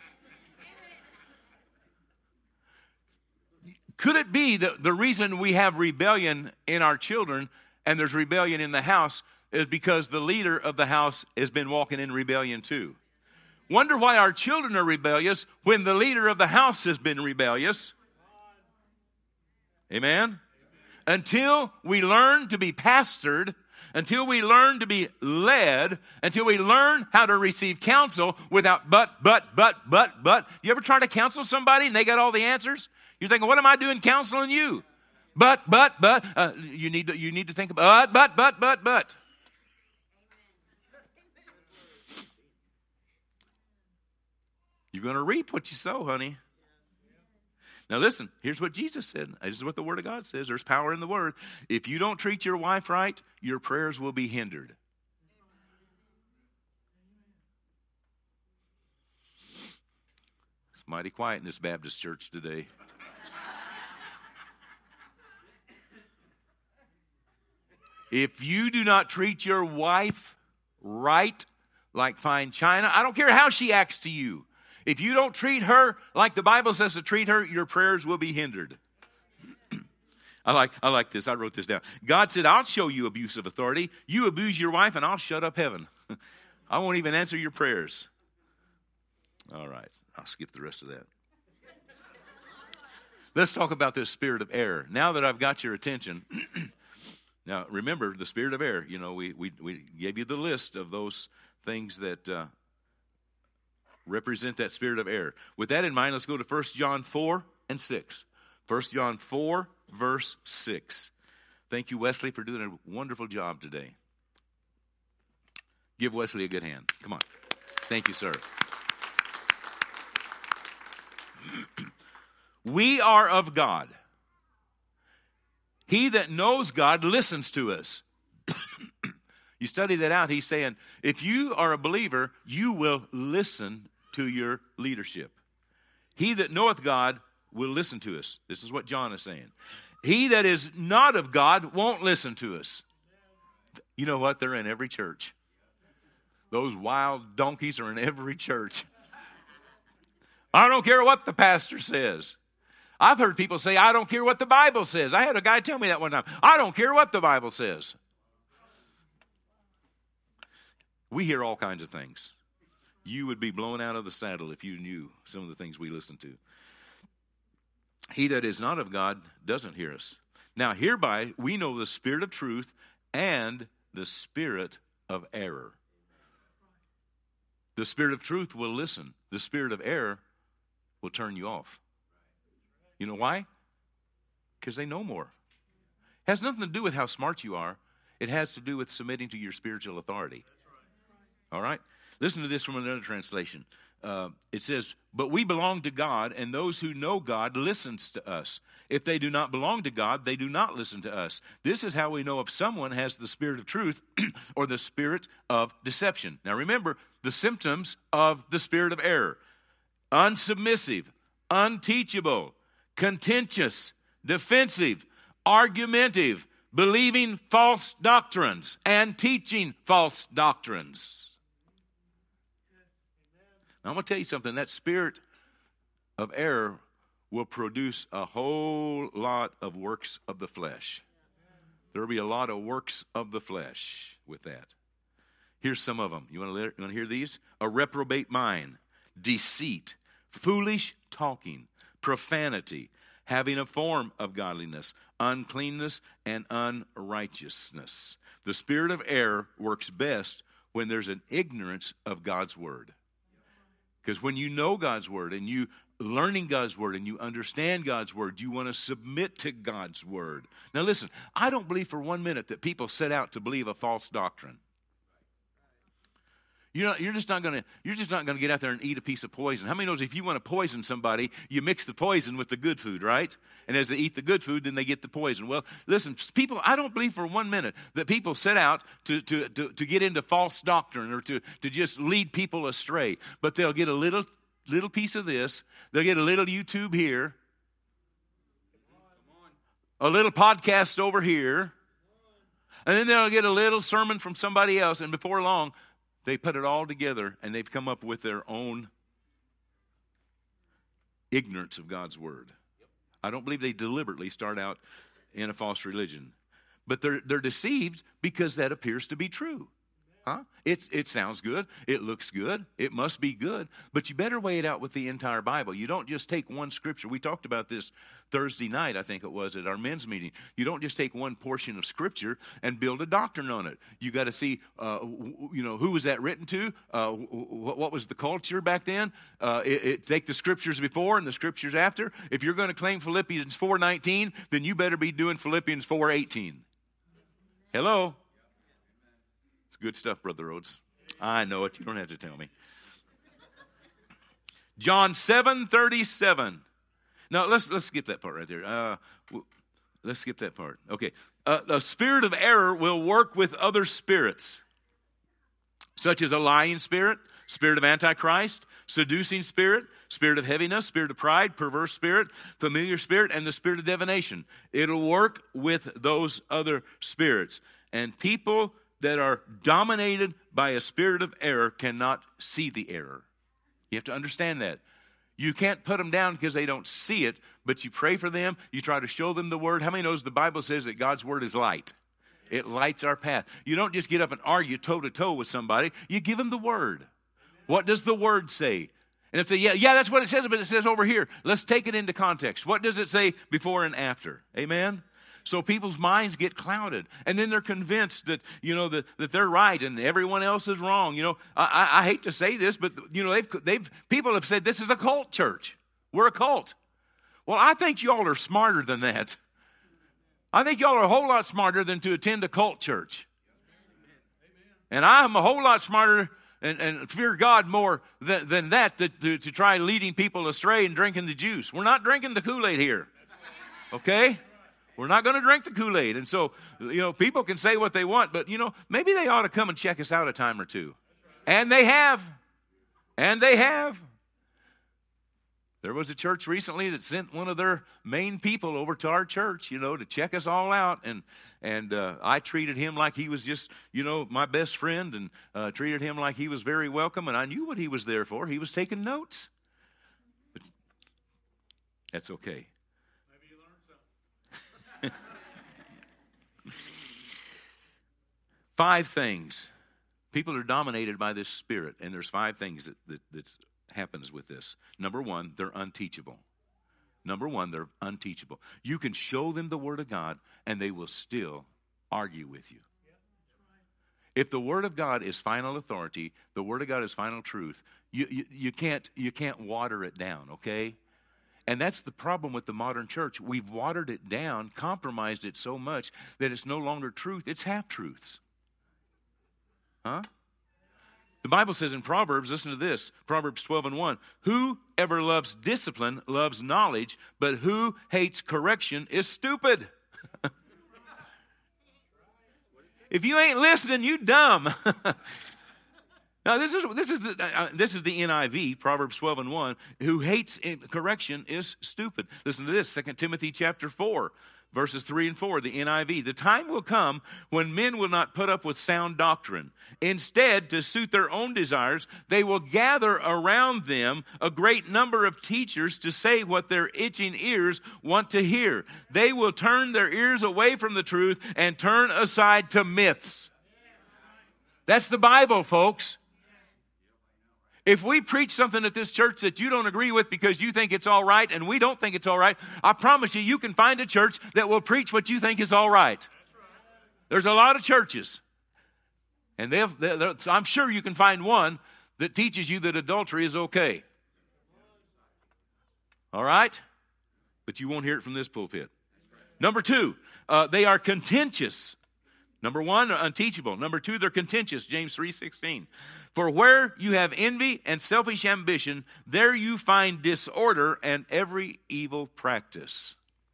Could it be that the reason we have rebellion in our children and there's rebellion in the house is because the leader of the house has been walking in rebellion too? Wonder why our children are rebellious when the leader of the house has been rebellious. Amen? Until we learn to be pastored, until we learn to be led, until we learn how to receive counsel without but, but, but, but, but. You ever try to counsel somebody and they got all the answers? You're thinking, what am I doing counseling you? But, but, but, uh, you need to, you need to think about, but, but, but, but. You're going to reap what you sow, honey. Now listen, here's what Jesus said. This is what the Word of God says. There's power in the Word. If you don't treat your wife right, your prayers will be hindered. It's mighty quiet in this Baptist church today. If you do not treat your wife right, like fine china, I don't care how she acts to you. If you don't treat her like the Bible says to treat her, your prayers will be hindered. I like I like this. I wrote this down. God said, I'll show you abuse of authority. You abuse your wife and I'll shut up heaven. I won't even answer your prayers. All right. I'll skip the rest of that. Let's talk about this spirit of error. Now that I've got your attention, now remember the spirit of error. You know, we, we, we gave you the list of those things that uh, represent that spirit of error. With that in mind, let's go to First John four and six. First John four, verse six. Thank you, Wesley, for doing a wonderful job today. Give Wesley a good hand. Come on. Thank you, sir. We are of God. He that knows God listens to us. You study that out, he's saying, if you are a believer, you will listen to your leadership. He that knoweth God will listen to us. This is what John is saying. He that is not of God won't listen to us. You know what? They're in every church. Those wild donkeys are in every church. I don't care what the pastor says. I've heard people say, I don't care what the Bible says. I had a guy tell me that one time. I don't care what the Bible says. We hear all kinds of things. You would be blown out of the saddle if you knew some of the things we listen to. He that is not of God doesn't hear us. Now, hereby we know the spirit of truth and the spirit of error. The spirit of truth will listen. The spirit of error will turn you off. You know why? Because they know more. It has nothing to do with how smart you are. It has to do with submitting to your spiritual authority. All right? Listen to this from another translation. Uh, it says, but we belong to God, and those who know God listens to us. If they do not belong to God, they do not listen to us. This is how we know if someone has the spirit of truth or the spirit of deception. Now remember, the symptoms of the spirit of error. Unsubmissive, unteachable, contentious, defensive, argumentative, believing false doctrines, and teaching false doctrines. Now, I'm going to tell you something. That spirit of error will produce a whole lot of works of the flesh. There will be a lot of works of the flesh with that. Here's some of them. You want to, you want to hear these? A reprobate mind, deceit, foolish talking, profanity, having a form of godliness, uncleanness, and unrighteousness. The spirit of error works best when there's an ignorance of God's word. Because when you know God's word and you learning God's word and you understand God's word, you want to submit to God's word. Now listen, I don't believe for one minute that people set out to believe a false doctrine. You're, not, you're just not going to. You're just not going to get out there and eat a piece of poison. How many knows if you want to poison somebody, you mix the poison with the good food, right? And as they eat the good food, then they get the poison. Well, listen, people. I don't believe for one minute that people set out to to to, to get into false doctrine or to to just lead people astray. But they'll get a little little piece of this. They'll get a little YouTube here, a little podcast over here, and then they'll get a little sermon from somebody else. And before long, they put it all together, and they've come up with their own ignorance of God's word. I don't believe they deliberately start out in a false religion. But they're, they're deceived because that appears to be true. Huh? It's, it sounds good. It looks good. It must be good. But you better weigh it out with the entire Bible. You don't just take one scripture. We talked about this Thursday night, I think it was, at our men's meeting. You don't just take one portion of scripture and build a doctrine on it. You got to see, uh, you know, who was that written to? Uh, what, what was the culture back then? Uh, it, it, take the scriptures before and the scriptures after. If you're going to claim Philippians four nineteen, then you better be doing Philippians four eighteen. Hello? Good stuff, Brother Rhodes. I know it. You don't have to tell me. John seven thirty-seven. Now, let's let's skip that part right there. Uh, let's skip that part. Okay. Uh, the spirit of error will work with other spirits, such as a lying spirit, spirit of Antichrist, seducing spirit, spirit of heaviness, spirit of pride, perverse spirit, familiar spirit, and the spirit of divination. It'll work with those other spirits. And people that are dominated by a spirit of error cannot see the error. You have to understand that. You can't put them down because they don't see it, but you pray for them. You try to show them the word. How many knows the Bible says that God's word is light? It lights our path. You don't just get up and argue toe-to-toe with somebody. You give them the word. What does the word say? And if they, yeah, yeah, that's what it says, but it says over here. Let's take it into context. What does it say before and after? Amen? So people's minds get clouded, and then they're convinced that, you know, that, that they're right and everyone else is wrong. You know, I, I, I hate to say this, but, you know, they've, they've, people have said this is a cult church. We're a cult. Well, I think y'all are smarter than that. I think y'all are a whole lot smarter than to attend a cult church. And I'm a whole lot smarter and, and fear God more than, than that to, to, to try leading people astray and drinking the juice. We're not drinking the Kool-Aid here. Okay? We're not going to drink the Kool-Aid. And so, you know, people can say what they want, but, you know, maybe they ought to come and check us out a time or two. And they have. And they have. There was a church recently that sent one of their main people over to our church, you know, to check us all out. And and uh, I treated him like he was just, you know, my best friend, and uh, treated him like he was very welcome. And I knew what he was there for. He was taking notes. But that's okay. Five things. People are dominated by this spirit, and there's five things that, that, that happens with this. Number one, they're unteachable. Number one, they're unteachable. You can show them the Word of God, and they will still argue with you. If the Word of God is final authority, the Word of God is final truth, you, you, you, can't, you can't water it down, okay? And that's the problem with the modern church. We've watered it down, compromised it so much that it's no longer truth. It's half-truths. Huh? The Bible says in Proverbs, listen to this, Proverbs twelve and one, whoever loves discipline loves knowledge, but who hates correction is stupid. If you ain't listening, you dumb. Now, this is this is the uh, this is the N I V, Proverbs twelve and one. Who hates correction is stupid. Listen to this, Second Timothy chapter four, verses three and four, the N I V. The time will come when men will not put up with sound doctrine. Instead, to suit their own desires, they will gather around them a great number of teachers to say what their itching ears want to hear. They will turn their ears away from the truth and turn aside to myths. That's the Bible, folks. If we preach something at this church that you don't agree with because you think it's all right and we don't think it's all right, I promise you, you can find a church that will preach what you think is all right. There's a lot of churches. And they've, they're, I'm sure you can find one that teaches you that adultery is okay. All right? But you won't hear it from this pulpit. Number two, uh, they are contentious. Number one, they're unteachable. Number two, they're contentious, James three sixteen. For where you have envy and selfish ambition, there you find disorder and every evil practice.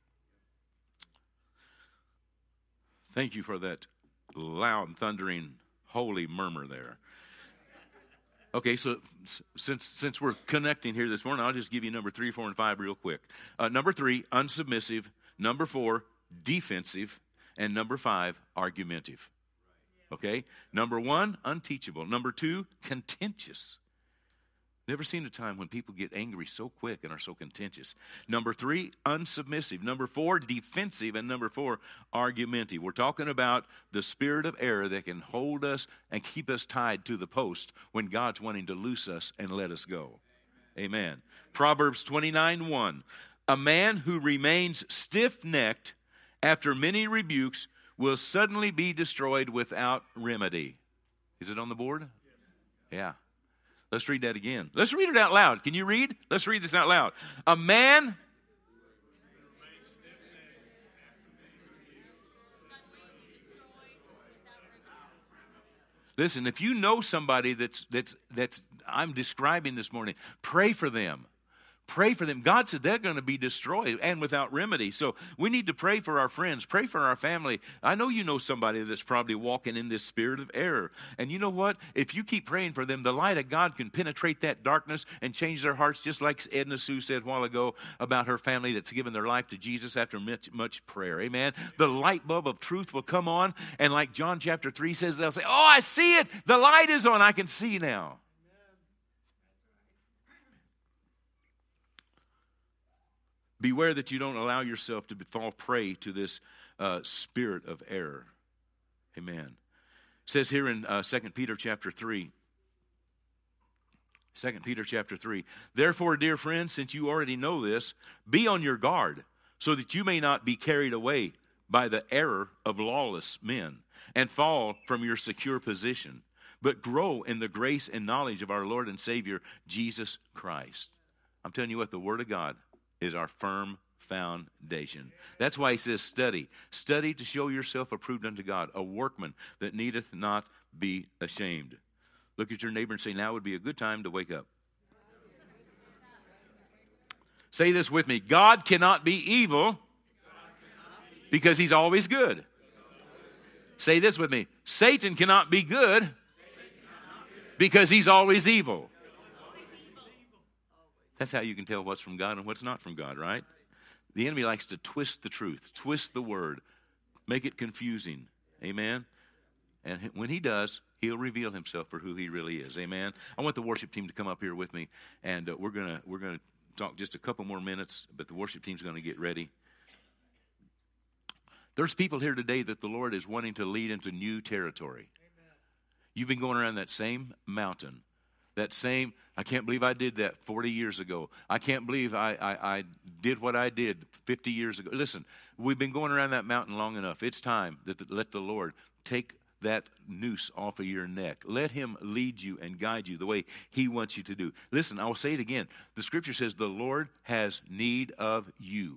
Thank you for that loud, thundering, holy murmur there. Okay, so since since we're connecting here this morning, I'll just give you number three, four, and five real quick. Uh, number three, unsubmissive. Number four, defensive. And number five, argumentative. Okay? Number one, unteachable. Number two, contentious. Never seen a time when people get angry so quick and are so contentious. Number three, unsubmissive. Number four, defensive. And number four, argumentative. We're talking about the spirit of error that can hold us and keep us tied to the post when God's wanting to loose us and let us go. Amen. Amen. Proverbs twenty-nine one. A man who remains stiff-necked after many rebukes will suddenly be destroyed without remedy. Is it on the board? Yeah. Let's read that again. Let's read it out loud. Can you read? Let's read this out loud. A man. Listen, if you know somebody that's that's that's I'm describing this morning, pray for them. Pray for them. God said they're going to be destroyed and without remedy. So we need to pray for our friends. Pray for our family. I know you know somebody that's probably walking in this spirit of error. And you know what? If you keep praying for them, the light of God can penetrate that darkness and change their hearts, just like Edna Sue said a while ago about her family that's given their life to Jesus after much, much prayer. Amen? The light bulb of truth will come on. And like John chapter three says, they'll say, oh, I see it. The light is on. I can see now. Beware that you don't allow yourself to fall prey to this uh, spirit of error. Amen. It says here in uh, Second Peter chapter three. Second Peter chapter three. Therefore, dear friends, since you already know this, be on your guard, so that you may not be carried away by the error of lawless men and fall from your secure position, but grow in the grace and knowledge of our Lord and Savior, Jesus Christ. I'm telling you what, the Word of God is our firm foundation. That's why he says study. Study to show yourself approved unto God, a workman that needeth not be ashamed. Look at your neighbor and say, now would be a good time to wake up. Say this with me. God cannot be evil because he's always good. Say this with me. Satan cannot be good because he's always evil. That's how you can tell what's from God and what's not from God, right? The enemy likes to twist the truth, twist the word, make it confusing. Amen? And when he does, he'll reveal himself for who he really is. Amen? I want the worship team to come up here with me, and uh, we're going to we're gonna talk just a couple more minutes, but the worship team's going to get ready. There's people here today that the Lord is wanting to lead into new territory. Amen. You've been going around that same mountain. That same, I can't believe I did that forty years ago. I can't believe I, I, I did what I did fifty years ago. Listen, we've been going around that mountain long enough. It's time that the, let the Lord take that noose off of your neck. Let him lead you and guide you the way he wants you to do. Listen, I will say it again. The scripture says the Lord has need of you.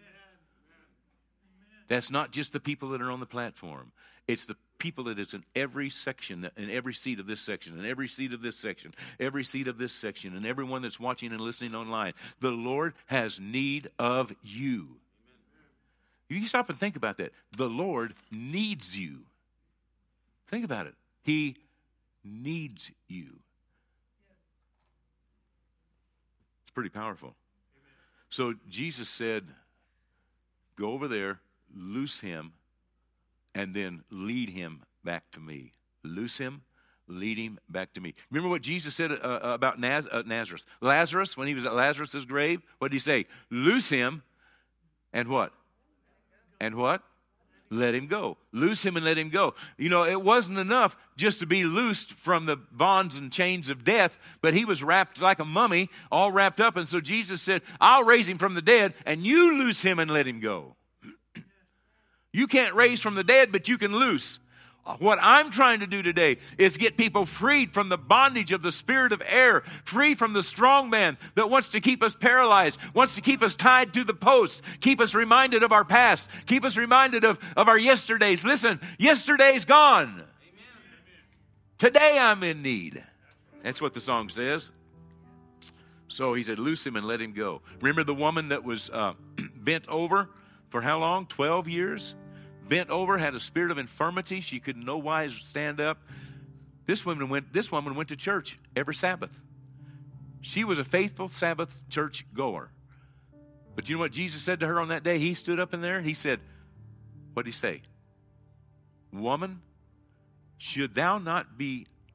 That's not just the people that are on the platform. It's the people that is in every section, in every seat of this section, in every seat of this section, every seat of this section, and everyone that's watching and listening online. The Lord has need of you. You stop and think about that. The Lord needs you. Think about it. He needs you. It's pretty powerful. So Jesus said, go over there, loose him, and then lead him back to me. Loose him, lead him back to me. Remember what Jesus said uh, about Naz- uh, Nazareth? Lazarus, when he was at Lazarus' grave, what did he say? Loose him, and what? And what? Let him go. Loose him and let him go. You know, it wasn't enough just to be loosed from the bonds and chains of death, but he was wrapped like a mummy, all wrapped up. And so Jesus said, I'll raise him from the dead, and you loose him and let him go. You can't raise from the dead, but you can loose. What I'm trying to do today is get people freed from the bondage of the spirit of error, free from the strong man that wants to keep us paralyzed, wants to keep us tied to the post, keep us reminded of our past, keep us reminded of, of our yesterdays. Listen, yesterday's gone. Amen. Today I'm in need. That's what the song says. So he said, loose him and let him go. Remember the woman that was uh, bent over for how long? twelve years? Bent over, had a spirit of infirmity. She could in no wise stand up. This woman went, this woman went to church every Sabbath. She was a faithful Sabbath church goer. But you know what Jesus said to her on that day? He stood up in there and he said, what did he say? Woman, should thou not be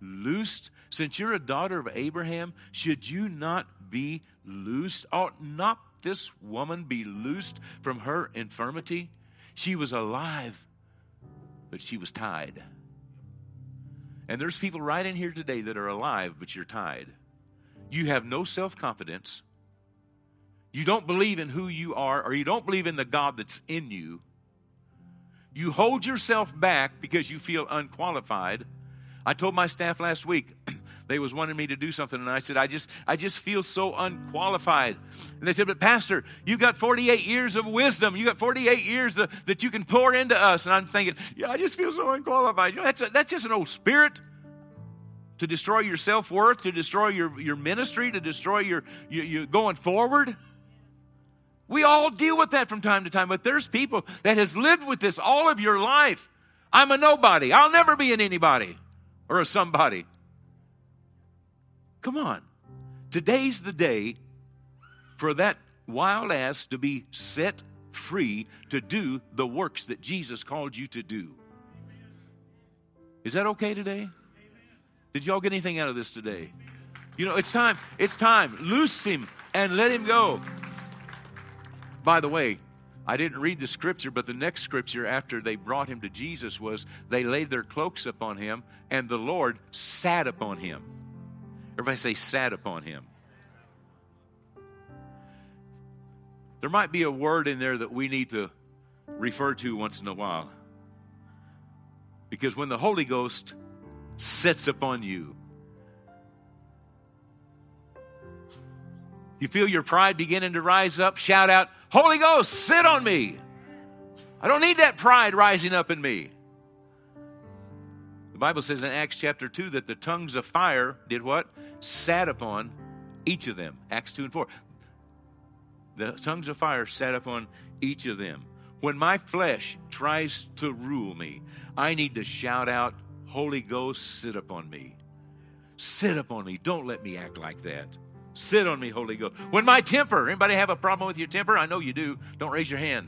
loosed? Since you're a daughter of Abraham, should you not be loosed? Ought not this woman be loosed from her infirmity? She was alive, but she was tied. And there's people right in here today that are alive, but you're tied. You have no self-confidence. You don't believe in who you are, or you don't believe in the God that's in you. You hold yourself back because you feel unqualified. I told my staff last week, they was wanting me to do something, and I said, I just I just feel so unqualified. And they said, but Pastor, you got forty-eight years of wisdom. You got forty-eight years that, that you can pour into us. And I'm thinking, yeah, I just feel so unqualified. You know, that's, a, that's just an old spirit to destroy your self-worth, to destroy your, your ministry, to destroy your, your, your going forward. We all deal with that from time to time, but there's people that has lived with this all of your life. I'm a nobody. I'll never be an anybody or a somebody. Come on. Today's the day for that wild ass to be set free to do the works that Jesus called you to do. Is that okay today? Did y'all get anything out of this today? You know, it's time. It's time. Loose him and let him go. By the way, I didn't read the scripture, but the next scripture after they brought him to Jesus was they laid their cloaks upon him, and the Lord sat upon him. Everybody say, sat upon him. There might be a word in there that we need to refer to once in a while. Because when the Holy Ghost sits upon you, you feel your pride beginning to rise up, shout out, Holy Ghost, sit on me. I don't need that pride rising up in me. The Bible says in Acts chapter two that the tongues of fire did what? Sat upon each of them. Acts two and four. The tongues of fire sat upon each of them. When my flesh tries to rule me, I need to shout out, Holy Ghost, sit upon me. Sit upon me. Don't let me act like that. Sit on me, Holy Ghost. When my temper, anybody have a problem with your temper? I know you do. Don't raise your hand.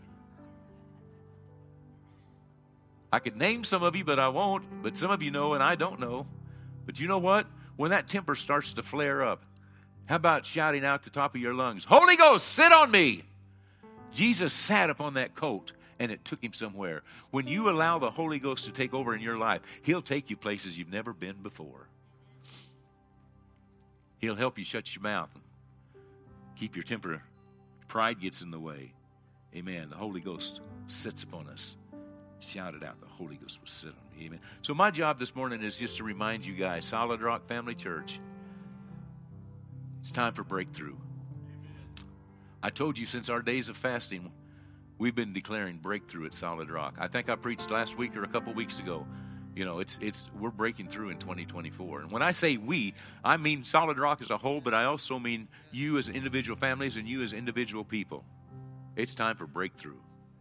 I could name some of you, but I won't. But some of you know and I don't know. But you know what? When that temper starts to flare up, how about shouting out the top of your lungs, Holy Ghost, sit on me. Jesus sat upon that coat and it took him somewhere. When you allow the Holy Ghost to take over in your life, he'll take you places you've never been before. He'll help you shut your mouth and keep your temper. Pride gets in the way. Amen. The Holy Ghost sits upon us. Shout it out. The Holy Ghost will sit on me. Amen. So my job this morning is just to remind you guys, Solid Rock Family Church, it's time for breakthrough. I told you since our days of fasting, we've been declaring breakthrough at Solid Rock. I think I preached last week or a couple weeks ago. You know, it's it's we're breaking through in twenty twenty-four. And when I say we, I mean Solid Rock as a whole, but I also mean you as individual families and you as individual people. It's time for breakthrough.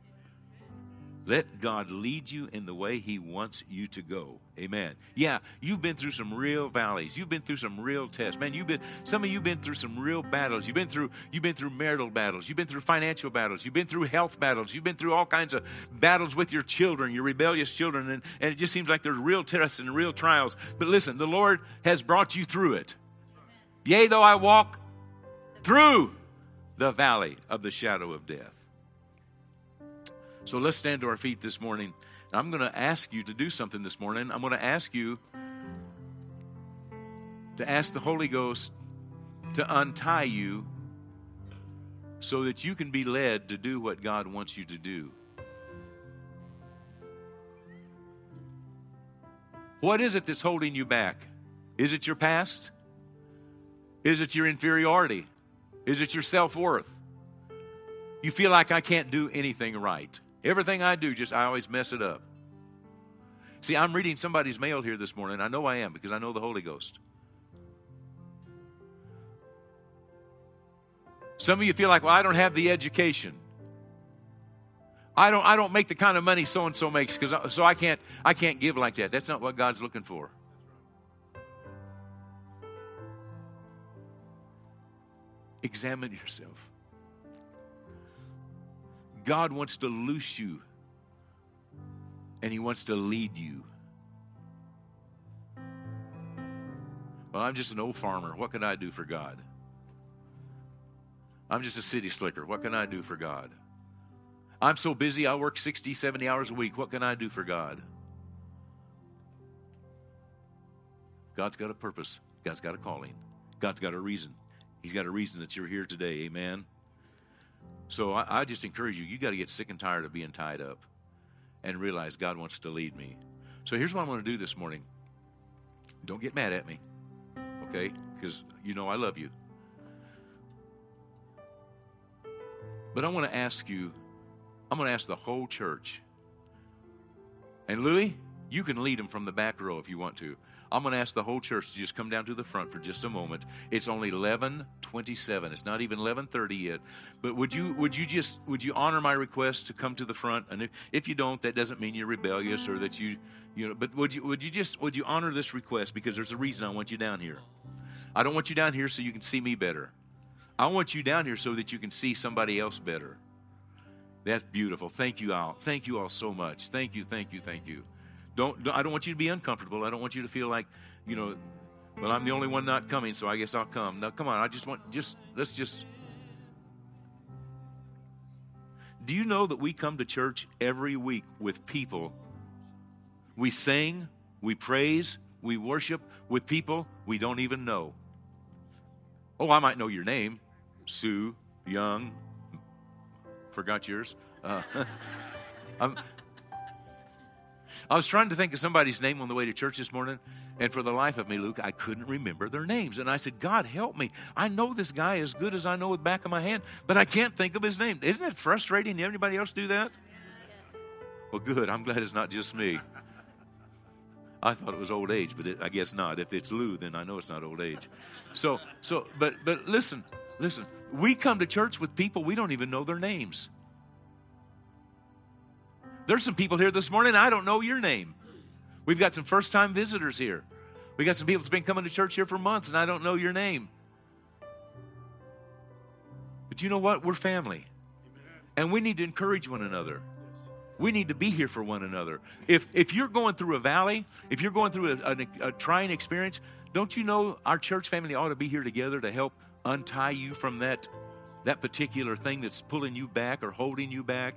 Let God lead you in the way he wants you to go. Amen. Yeah, you've been through some real valleys. You've been through some real tests. Man, you've been some of you been through some real battles. You've been through you've been through marital battles. You've been through financial battles. You've been through health battles. You've been through all kinds of battles with your children, your rebellious children, and, and it just seems like there's real tests and real trials. But listen, the Lord has brought you through it. Yea, though I walk through the valley of the shadow of death. So let's stand to our feet this morning. I'm going to ask you to do something this morning. I'm going to ask you to ask the Holy Ghost to untie you so that you can be led to do what God wants you to do. What is it that's holding you back? Is it your past? Is it your inferiority? Is it your self-worth? You feel like I can't do anything right. Everything I do, just I always mess it up. See, I'm reading somebody's mail here this morning. I know I am because I know the Holy Ghost. Some of you feel like, well, I don't have the education. I don't I don't make the kind of money so and so makes because so I can't I can't give like that. That's not what God's looking for. Examine yourself. God wants to loose you, and he wants to lead you. Well, I'm just an old farmer. What can I do for God? I'm just a city slicker. What can I do for God? I'm so busy, I work sixty, seventy hours a week. What can I do for God? God's got a purpose. God's got a calling. God's got a reason. He's got a reason that you're here today. Amen? So I, I just encourage you, you got to get sick and tired of being tied up and realize God wants to lead me. So here's what I'm going to do this morning. Don't get mad at me, okay? Because you know I love you. But I want to ask you, I'm going to ask the whole church. And Louis, you can lead them from the back row if you want to. I'm going to ask the whole church to just come down to the front for just a moment. It's only eleven twenty-seven. It's not even eleven thirty yet. But would you would you just would you honor my request to come to the front? And if, if you don't, that doesn't mean you're rebellious or that you you know. But would you would you just would you honor this request, because there's a reason I want you down here. I don't want you down here so you can see me better. I want you down here so that you can see somebody else better. That's beautiful. Thank you all. Thank you all so much. Thank you. Thank you. Thank you. Don't, don't, I don't want you to be uncomfortable. I don't want you to feel like, you know, well, I'm the only one not coming, so I guess I'll come. No, come on. I just want, just, let's just. Do you know that we come to church every week with people? We sing, we praise, we worship with people we don't even know. Oh, I might know your name. Sue, Young. Forgot yours. Uh, I'm... I was trying to think of somebody's name on the way to church this morning, and for the life of me, Luke, I couldn't remember their names. And I said, God, help me. I know this guy as good as I know the back of my hand, but I can't think of his name. Isn't it frustrating? Anybody else do that? Well, good. I'm glad it's not just me. I thought it was old age, but it, I guess not. If it's Lou, then I know it's not old age. So, so, but, but listen, listen. We come to church with people we don't even know their names. There's some people here this morning, I don't know your name. We've got some first-time visitors here. We got some people that's been coming to church here for months, and I don't know your name. But you know what? We're family. And we need to encourage one another. We need to be here for one another. If if you're going through a valley, if you're going through a, a, a trying experience, don't you know our church family ought to be here together to help untie you from that, that particular thing that's pulling you back or holding you back?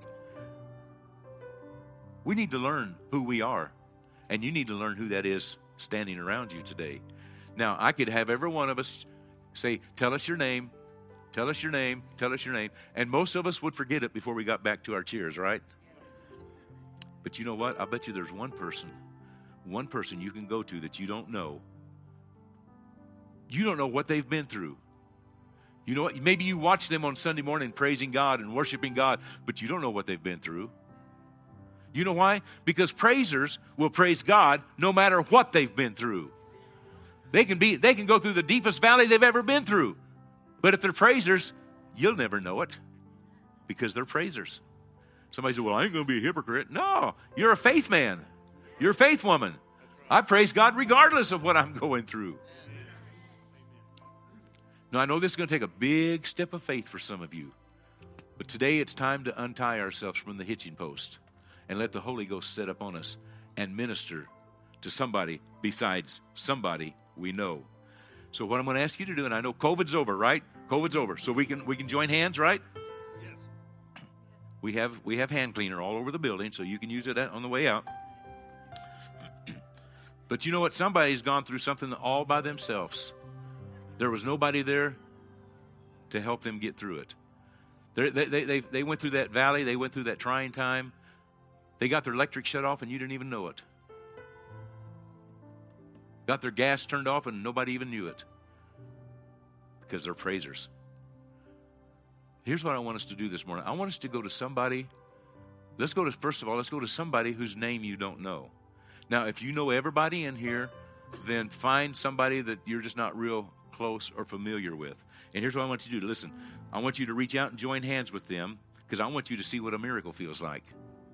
We need to learn who we are, and you need to learn who that is standing around you today. Now, I could have every one of us say, tell us your name, tell us your name, tell us your name, and most of us would forget it before we got back to our chairs, right? But you know what? I bet you there's one person, one person you can go to that you don't know. You don't know what they've been through. You know what? Maybe you watch them on Sunday morning praising God and worshiping God, but you don't know what they've been through. You know why? Because praisers will praise God no matter what they've been through. They can be, they can go through the deepest valley they've ever been through. But if they're praisers, you'll never know it because they're praisers. Somebody said, well, I ain't going to be a hypocrite. No, you're a faith man. You're a faith woman. I praise God regardless of what I'm going through. Now, I know this is going to take a big step of faith for some of you. But today it's time to untie ourselves from the hitching post and let the Holy Ghost sit up on us and minister to somebody besides somebody we know. So what I'm going to ask you to do, and I know COVID's over, right? COVID's over. So we can we can join hands, right? Yes. We have we have hand cleaner all over the building, so you can use it on the way out. But you know what? Somebody's gone through something all by themselves. There was nobody there to help them get through it. They they they they went through that valley. They went through that trying time. They got their electric shut off and you didn't even know it. Got their gas turned off and nobody even knew it. Because they're praisers. Here's what I want us to do this morning. I want us to go to somebody. Let's go to, first of all, let's go to somebody whose name you don't know. Now, if you know everybody in here, then find somebody that you're just not real close or familiar with. And here's what I want you to do. Listen, I want you to reach out and join hands with them because I want you to see what a miracle feels like.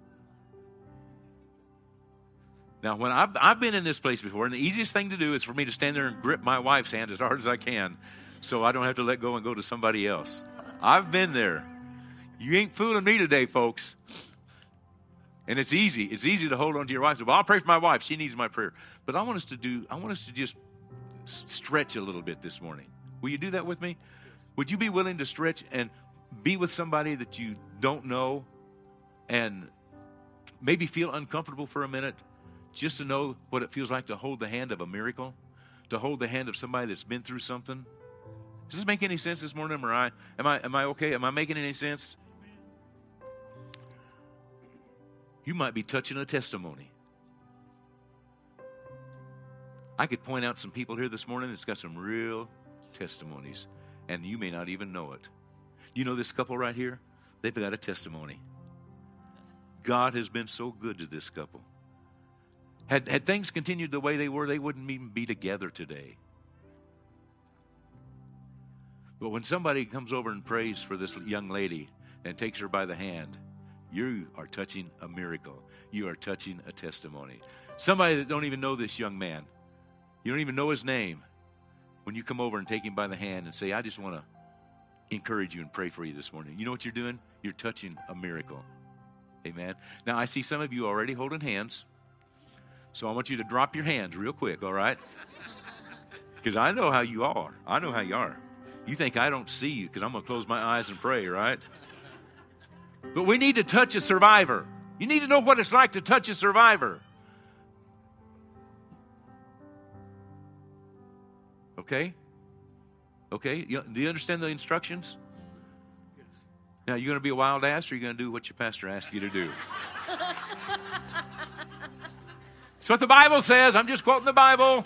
Now, when I've, I've been in this place before, and the easiest thing to do is for me to stand there and grip my wife's hand as hard as I can so I don't have to let go and go to somebody else. I've been there. You ain't fooling me today, folks. And it's easy. It's easy to hold on to your wife. Well, I'll pray for my wife. She needs my prayer. But I want us to do, I want us to just s- stretch a little bit this morning. Will you do that with me? Would you be willing to stretch and be with somebody that you don't know and maybe feel uncomfortable for a minute just to know what it feels like to hold the hand of a miracle, to hold the hand of somebody that's been through something? Does this make any sense this morning, or I, am I, am I okay? Am I making any sense? You might be touching a testimony. I could point out some people here this morning that's got some real testimonies, and you may not even know it. You know this couple right here? They've got a testimony. God has been so good to this couple. Had, had things continued the way they were, they wouldn't even be together today. But when somebody comes over and prays for this young lady and takes her by the hand, you are touching a miracle. You are touching a testimony. Somebody that don't even know this young man, you don't even know his name, when you come over and take him by the hand and say, I just want to encourage you and pray for you this morning. You know what you're doing? You're touching a miracle. Amen. Now, I see some of you already holding hands. So I want you to drop your hands real quick, all right? Because I know how you are. I know how you are. You think I don't see you because I'm going to close my eyes and pray, right? But we need to touch a survivor. You need to know what it's like to touch a survivor. Okay? Okay? You, do you understand the instructions? Now, you're going to be a wild ass, or you're going to do what your pastor asked you to do? That's what the Bible says. I'm just quoting the Bible.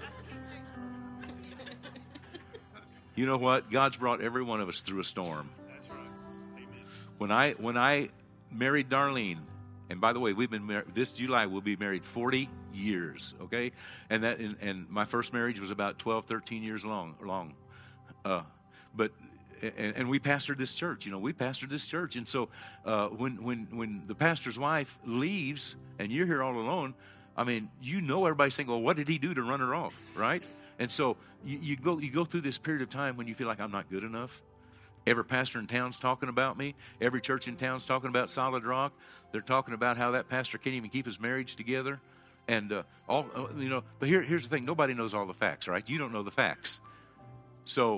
You know what? God's brought every one of us through a storm. That's right. Amen. When I when I married Darlene, and by the way, we've been married, this July we'll be married forty years, okay? And that and, and my first marriage was about twelve, thirteen years long. long. Uh, but and, and we pastored this church. You know, we pastored this church. And so uh, when when when the pastor's wife leaves and you're here all alone, I mean, you know everybody's saying, well, what did he do to run her off, right? And so you, you go you go through this period of time when you feel like I'm not good enough. Every pastor in town's talking about me. Every church in town's talking about Solid Rock. They're talking about how that pastor can't even keep his marriage together. And uh, all uh, you know, but here here's the thing: nobody knows all the facts, right? You don't know the facts. So,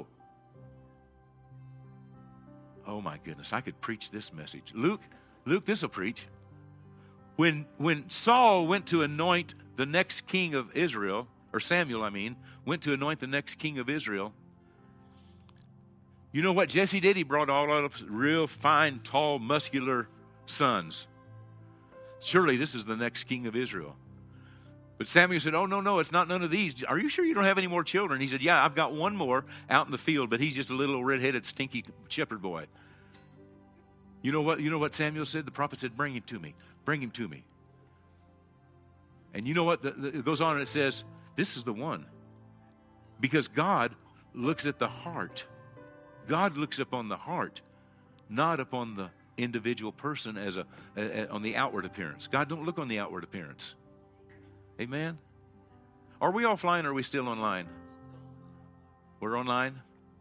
oh my goodness, I could preach this message. Luke, Luke, this will preach. When when Saul went to anoint the next king of Israel, or Samuel, I mean, went to anoint the next king of Israel, you know what Jesse did? He brought all of real fine, tall, muscular sons. Surely this is the next king of Israel. But Samuel said, oh, no, no, it's not none of these. Are you sure you don't have any more children? He said, yeah, I've got one more out in the field, but he's just a little red-headed, stinky shepherd boy. You know what? You know what Samuel said? The prophet said, bring him to me. Bring him to me. And you know what? The, the, it goes on and it says, this is the one. Because God looks at the heart. God looks upon the heart, not upon the individual person as a, a, a on the outward appearance. God don't look on the outward appearance. Amen? Are we offline or are we still online? We're online?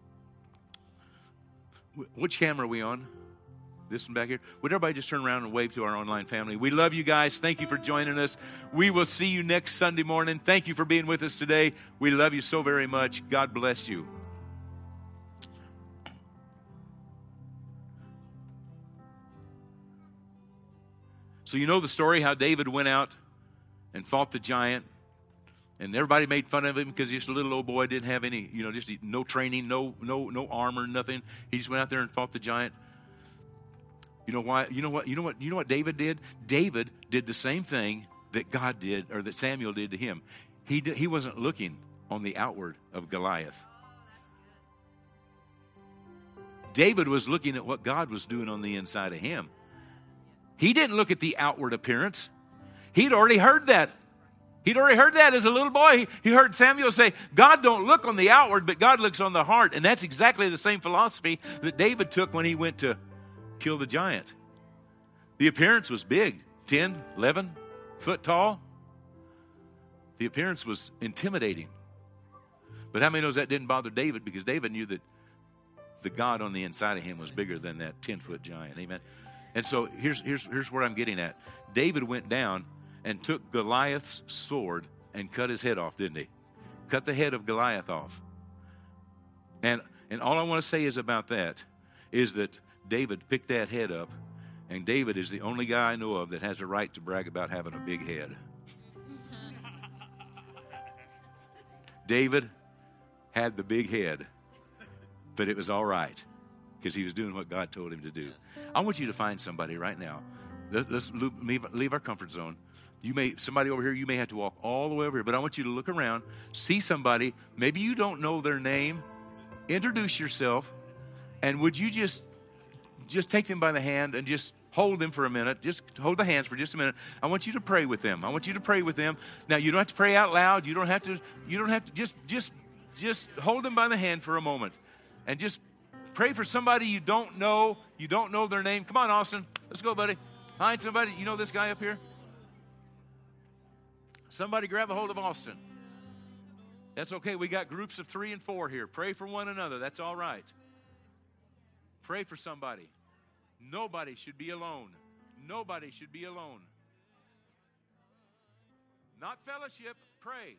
Which camera are we on? This one back here. Would everybody just turn around and wave to our online family? We love you guys. Thank you for joining us. We will see you next Sunday morning. Thank you for being with us today. We love you so very much. God bless you. So you know the story, how David went out and fought the giant, and everybody made fun of him because he's just a little old boy, didn't have any, you know, just no training, no, no, no armor, nothing. He just went out there and fought the giant. You know why? You know what? You know what? You know what David did? David did the same thing that God did, or that Samuel did to him. He did, he wasn't looking on the outward of Goliath. David was looking at what God was doing on the inside of him. He didn't look at the outward appearance. He'd already heard that. He'd already heard that as a little boy. He, he heard Samuel say, God don't look on the outward, but God looks on the heart. And that's exactly the same philosophy that David took when he went to kill the giant. The appearance was big, ten, eleven foot tall. The appearance was intimidating. But how many knows that didn't bother David? Because David knew that the God on the inside of him was bigger than that ten-foot giant. Amen. And so here's, here's, here's where I'm getting at. David went down and took Goliath's sword and cut his head off, didn't he? cut the head of Goliath off. And and all I want to say is about that is that David picked that head up, and David is the only guy I know of that has a right to brag about having a big head. David had the big head, but it was all right because he was doing what God told him to do. I want you to find somebody right now. Let, let's leave, leave our comfort zone. You may, somebody over here, you may have to walk all the way over here, but I want you to look around, see somebody. Maybe you don't know their name. Introduce yourself, and would you just, just take them by the hand and just hold them for a minute. Just hold the hands for just a minute. I want you to pray with them. I want you to pray with them. Now, you don't have to pray out loud. You don't have to, you don't have to, just, just, just hold them by the hand for a moment. And just pray for somebody you don't know. You don't know their name. Come on, Austin. Let's go, buddy. Find somebody. You know this guy up here? Somebody grab a hold of Austin. That's okay. We got groups of three and four here. Pray for one another. That's all right. Pray for somebody. Nobody should be alone. Nobody should be alone. Not fellowship. Pray.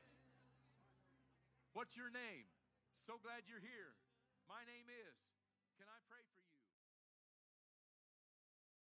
What's your name? So glad you're here. My name is. Can I pray for you?